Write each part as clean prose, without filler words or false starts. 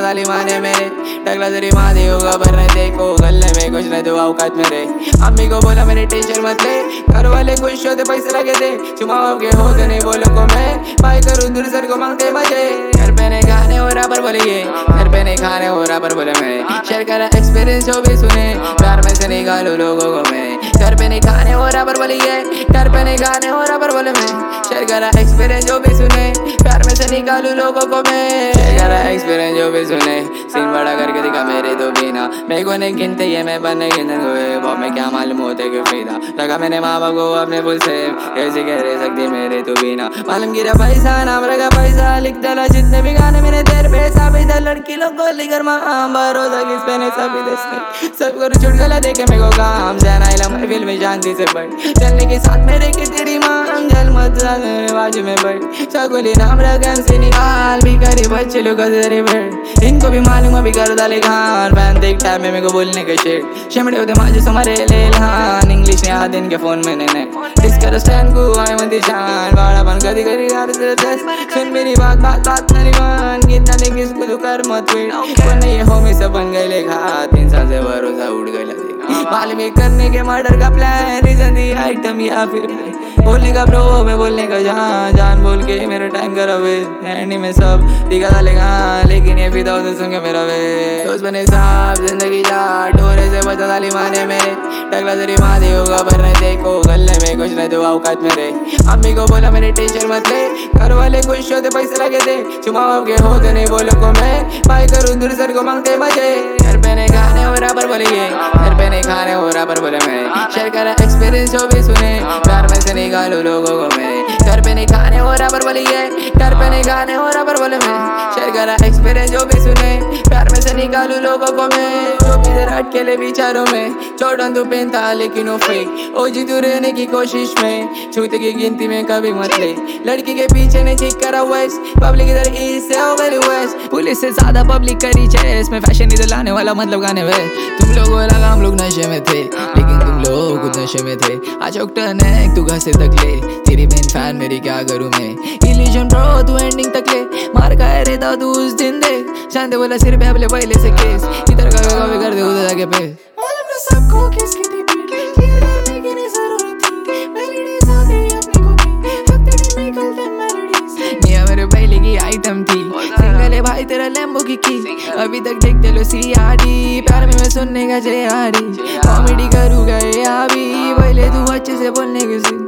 ताली माने मेरे टकला तेरी माँ दी होगा पर नहीं देखो गले में कुछ नहीं तो औकात मेरे अम्मी को बोला मेरे टेंशन मत ले घर वाले खुश होते पैसे लगे थे चुमाओ के होते नहीं बोलो को मैं भाई करूँ दूर सर को मांगते मजे घर पे नहीं खाने हो रहा पर बोले ये घर पे नहीं खाने हो रहा पर बोले मैं शेयर करा एक्सपीरियंस जो भी सुने प्यार में से निकालो लोगों को मैं घर पे नहीं खाने हो रहा पर बोले ये घर पे नहीं खाने हो रहा पर बोले मैं शेयर करा एक्सपीरियंस जो भी सुने प्यार में से निकालू लोगों को मैं शेयर करा एक्सपीरियंस जो भी सुने सीन बड़ा करके दिखा मेरे तो बिना मेरे को नहीं गिनते ये मैं बनने गिनन हुए वो मैं क्या मालूम होते क्यों फिदा लगा मैंने माँ बाप को अपने पुल से कैसे कह रहे सकती मेरे तो बिना मालूम गिरा पैसा नाम रखा पैसा लिख डाला जितने भी गाने मेरे तेरे पैसा भी था लड़की लोग को लेकर माँ भरोसा किस पे नहीं सभी दस सब करो छुट गला देखे मेरे को काम जाना मैं फिल्म में शांति से बढ़ चलने के साथ मेरे की तेरी माँ जल मत बाजू में बढ़ सगोली नाम रखा से निकाल भी करे बच्चे लोग बैठ इनको भी मालूम अभी कर डाले खान फैन देख टाइम में मेरे को बोलने का शेड शिमड़े होते माजे समारे ले लान इंग्लिश ने आदि इनके फोन में ने डिस्कर स्टैंड को आए मत शान बाड़ा बन कदी करी यार से सुन मेरी बात बात बात नहीं मान कितना ने किसको तो कर मत वेट को नहीं हो में सब बन गए लेखा 3 साल से भरोसा उड़ गया मालूम करने के मर्डर का प्लान रीजन दी आइटम या फिर बोलने का ब्रो मैं बोलने का जान जान बोल के मेरा टाइम करा वे एंडी में सब दिखा डालेगा लेकिन ये भी तो सुन के मेरा वे दोस्त बने साहब जिंदगी जा डोरे से बचा डाली माने मेरे टकला तेरी माँ दी होगा पर नहीं देखो गले में कुछ नहीं तो औकात मेरे अम्मी को बोला मेरे टेंशन मत ले घर वाले खुश होते पैसे लगे थे चुमाओ के होते नहीं बोलो को मैं भाई करूँ दूर सर को मांगते मजे घर पे नहीं खाने हो रहा पर बोले ये घर पे नहीं खाने हो रहा पर बोले मैं शेयर करा एक्सपीरियंस जो भी सुने प्यार में से निकालो लोगों को मैं घर पे नहीं खाने हो रहा पर बोले ये घर पे नहीं खाने हो रहा पर बोले मैं शेयर करा एक्सपीरियंस जो भी सुने प्यार में से निकालू लोगों को मैं जो भी इधर अटकेले विचारों में चौड़न तू पहनता लेकिन वो फेक ओ जी तू रहने की कोशिश में छूते की गिनती में कभी मत ले लड़की के पीछे ने चेक करा वेस्ट पब्लिक इधर ईस्ट से हो गई वेस्ट पुलिस से ज्यादा पब्लिक करी चेस में फैशन इधर लाने वाला मतलब गाने में तुम लोगों लगा हम लोग नशे में थे लेकिन तुम लोग खुद नशे में थे आज टर्न है तू घर से तक ले तेरी बहन फैन मेरी क्या करूँ मैं इल्यूजन ब्रो तू एंडिंग तक ले मार का है रेता तू उस दिन दे शांति बोला सिर पे अपने पहले से केस इधर का कर दे उधर जाके पे सबको किसकी थी पीठ लेने की नहीं जरूरत थी मेलोडीज आ गई अपनी कॉपी हफ्ते निकलते मेलोडीज ये मेरे पहले की आइटम थी सिंगल है भाई तेरा लैम्बो की अभी तक देखते लो सीआरडी प्यार में मैं सुनने का जेआरडी कॉमेडी करूँगा ये अभी पहले तू अच्छे से बोलने के सी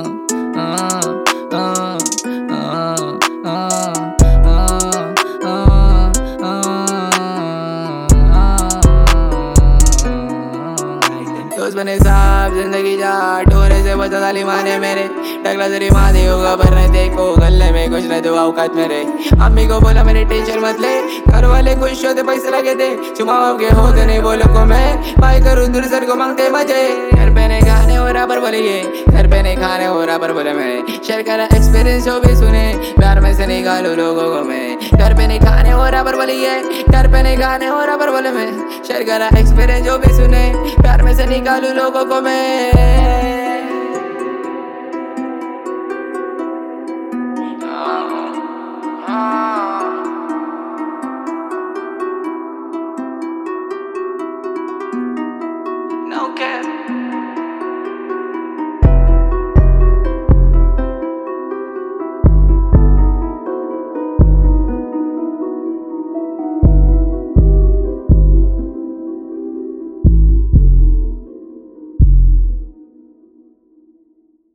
दोस्त बने साहब जिंदगी जा डोरे से बचा डाली माने मेरे टकला तेरी माँ दी होगा पर नहीं देखो गले में कुछ नहीं तो औकात मेरे अम्मी को बोला मेरे टेंशन मत ले घर वाले खुश होते पैसे लगे थे चुमाओ के होते नहीं बोलो को मैं भाई करूँ दूर सर को मांगते मजे घर पे नहीं खाने हो रहा पर बोले ये घर पे नहीं खाने हो रहा पर बोले मैं शेयर करा एक्सपीरियंस जो भी सुने प्यार में से निकालू लोगों को मैं घर पे नहीं खाने हो रहा पर बोले ये घर पे नहीं खाने हो रहा पर बोले मैं शेयर करा एक्सपीरियंस जो भी सुने प्यार में से निकालू लोगों को मैं No cap.